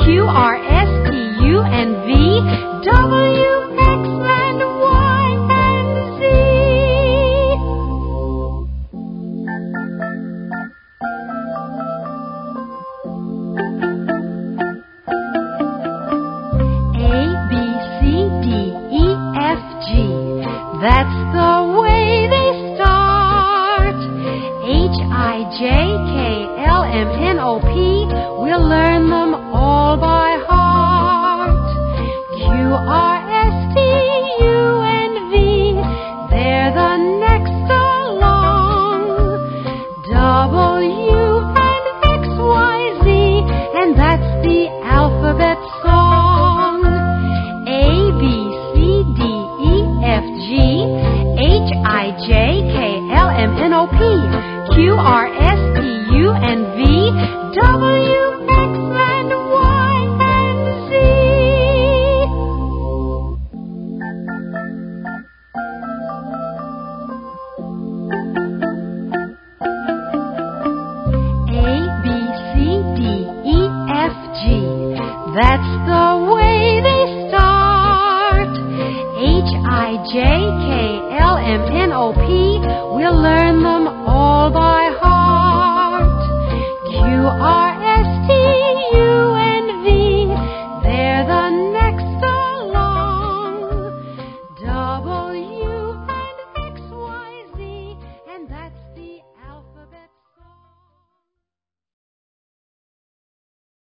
Q, R, S, T, U, and V, W, X, and Y, and Z. A, B, C, D, E, F, G. That's the way they start. H, I, J, K, L, M, N, O, P. We'll learn them all by heart. Q, R, S, T, U, and V. They're the next along. W, and X, Y, Z. And that's the alphabet song. A, B, C, D, E, F, G, H, I, J, K, L, M, N, O, P, Q, R, S, T, U, and V, W, X, and Y, and Z. A, B, C, D, E, F, G. That's the way they start. H, I, J, K, L, M, N, O, P. We'll learn them all by heart. Q, R,